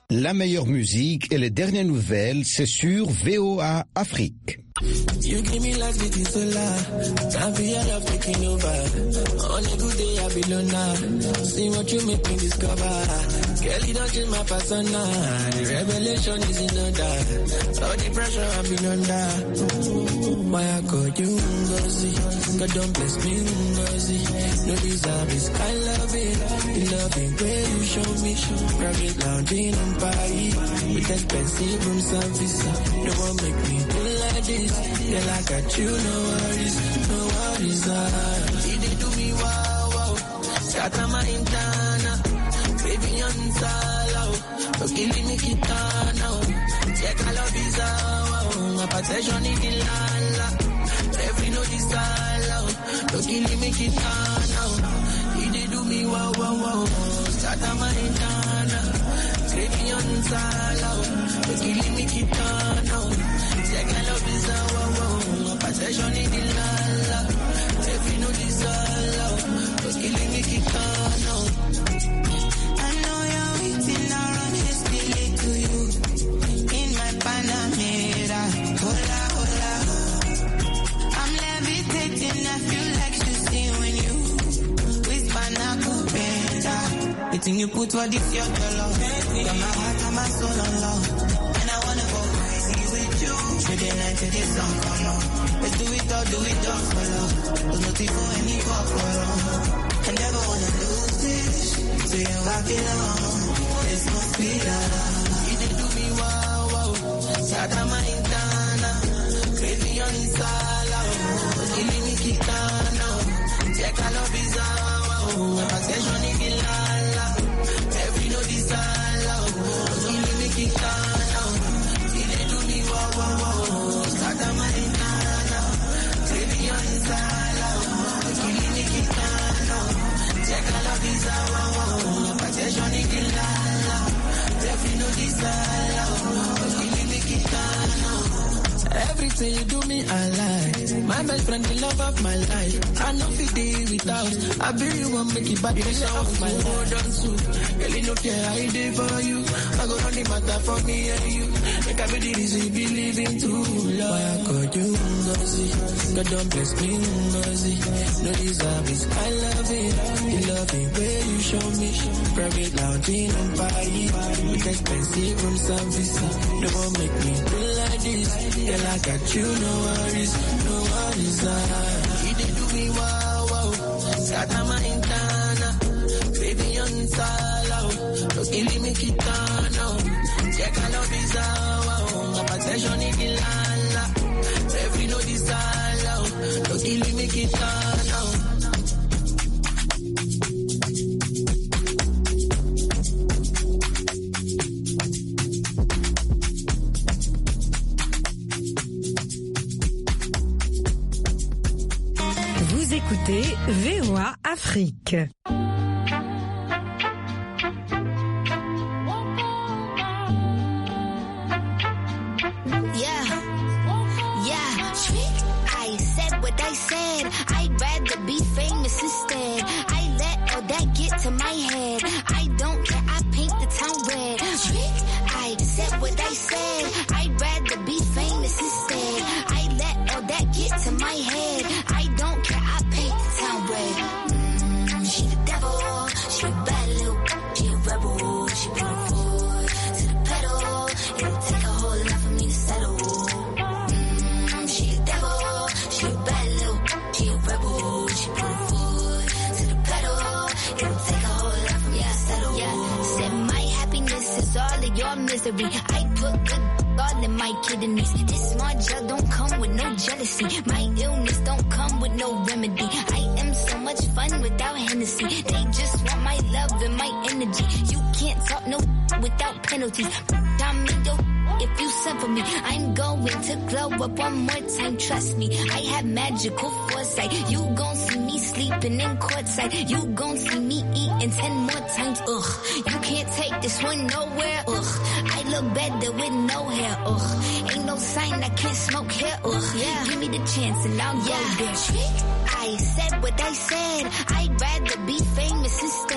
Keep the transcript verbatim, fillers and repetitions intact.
La meilleure musique et les dernières nouvelles, c'est sur V O A Afrique. You give me life, it is so loud. Time for your love taking over. On a good day, I be alone. See what you make me discover. Girl, you don't change my persona. The revelation is in order. All the pressure I've been under. Why I call you Ngozi? God don't bless me, Ngozi. No desire is I love it. The loving way you show me. Private lounging on Paris. With expensive room service. No one make me do like this. Yeah, like I got you, no worries, no worries. Ah. You did do me wow, wow. Scatter my intana. Baby, on salo. Okay, let me keep on now. Check I love is wow. My possession is the lala. Every no desire. Okay, let me keep on now. You did do me wow, wow, wow. Scatter my intana. Baby, on salo. Okay, let me keep on now. Check I love is wow, wow. Possession in the lala. If you know this all out, just killing me keep on now. I know you're waiting around, just delay to you. In my Panamera, hola, hola. I'm levitating, I feel like shooting when you whisper Nakupenda. The thing you put for this your dollar. Got my heart and my soul on love. And I wanna go crazy with you. Till the night till the sun come on. Let's do it all, do it all for love. There's nothing for any for love. I never wanna lose this. So you walk it on. It's no speed love. You did do me wow, wow. Sata my intana. Crazy on insala. Killing me kitana. Check I love is wow. My possession is the lala. Every no desire. Killing me kitana. You did do me wow, wow, wow. Sata my intana. Crazy on insala. Killing me kitana. Check I love is wow. My possession is the lala. Every no desire. Killing me kitana. Everything you do me, I like. My best friend, the love of my life. I know fit day without. I be you one make it back the shout. My hold on to. Girl, you know care I did for you. I go run the matter for me and you. Make I be the reason believe in true love. Why I call you Ngozi? God don't bless me, Ngozi. No deserve is I love it. The loving way you show me. Private lounging on Paris. With expensive room service. No one make me feel like this. Girl, I got you, no worries, no worries. Ah. You did do me wow, wow. Scatter my intana. Baby, on salo. Just killing me kitana. Check I love is wow. My possession is the lala. Every no desire. Just killing me kitana. Écoutez V O A Afrique. Yeah, yeah. I said what I said. I'd rather be famous instead. I let all that get to my head. I don't care. I paint the town red. I said what I said. I'd rather be famous instead. I let all that get to my head. I don't care. I paint the town red. Mm, she the devil. She a bad little. She a rebel. She put her foot to the pedal. It'll take a whole lot for me to settle. Mm, she the devil. She a bad little. She a rebel. She put her foot to the pedal. It'll take a whole lot for me to settle. Yeah, said my happiness is all of your misery. I put good all in my kidneys. This small gel don't come with no jealousy. My illness don't come with no remedy. I am so much fun without Hennessy. They just want my love and my energy. You can't talk no without penalties. I'm in your if you send for me. I'm going to glow up one more time, trust me. I have magical foresight. You gon' see me sleeping in courtside. You gon' see me eating ten more times, ugh. You can't take this one nowhere, ugh. I look better with no hair, ugh. Ain't no sign I can't smoke hair, ugh. Yeah. Give me the chance and I'll yeah. go there. I said what I said. I'd rather be famous instead.